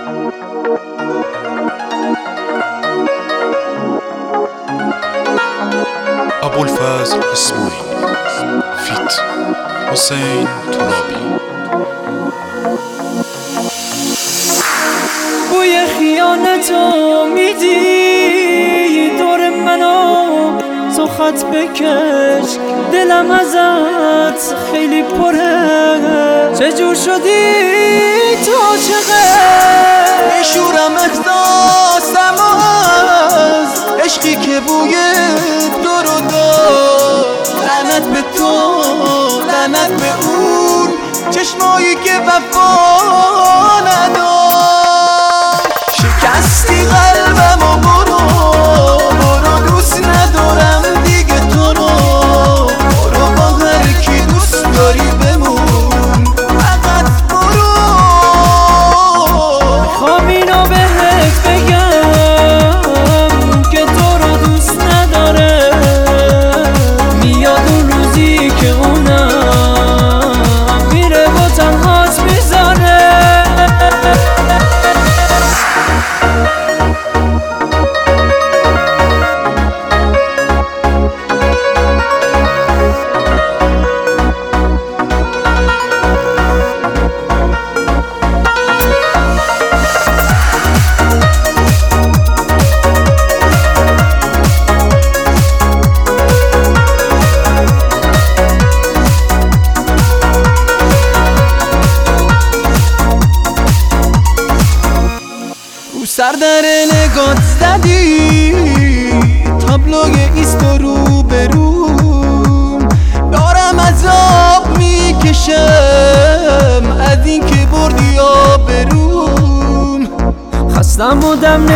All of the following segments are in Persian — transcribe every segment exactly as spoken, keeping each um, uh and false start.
ابوالفضل اسماعیلی فیت حسین ترابی. بوی خیانتو میدی دور منو، تو خط بکش دلم ازت خیلی پره. چجور شدی تو چقدر میشورم احساسم از عشقی که بوی تو رو داد. لعنت به تو، لعنت به اون چشمایی که وفا نداشت. شکستی قلبم و برو برو، دوست ندارم دیگه تو رو. برو با هر کی دوست داری بمون، فقط برو. میخوام اینو بهت بگم که تو رو دوست نداره. میاد اون روزی که اونم میره و تنهات میذاره. سر در نگات زدی تابلوی ایست و رو به روم. دارم عذاب میکشم از این که بردی آبروم. خستم و دم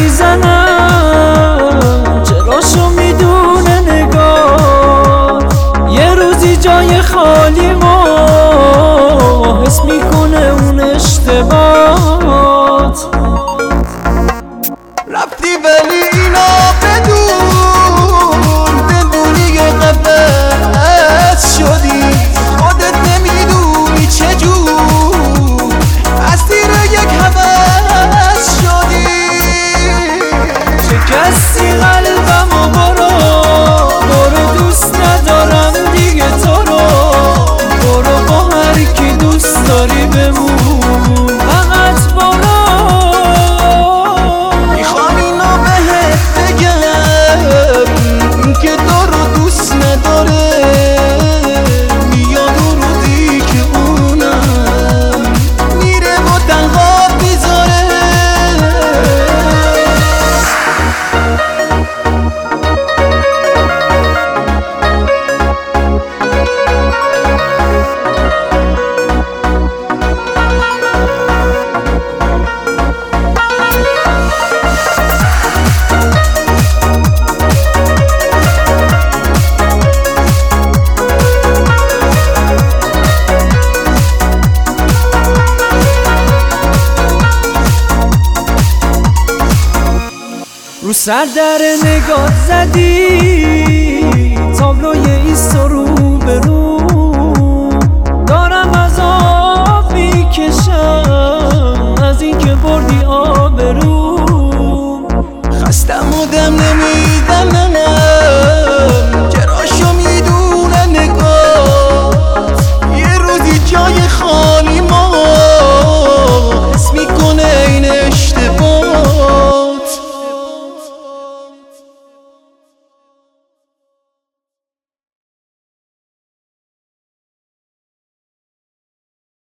نمیزنم، چراشو میدونه نگاه. یه روزی جای خالی ما حس میکنه اون اشتباهات. رفتی ولی اینا بدون، بدونی که قفص شدی. خودت نمیدونی چجور اسیر یک هوس شدی. شکستی قلبم و برو برو، دوست ندارم دیگه تو رو. برو با هر کی دوست داری بمون، فقط برو. که تو رو دوست نداره. میاد اون روزی که اونم میره و تنها میذاره. رو سر در نگات زدی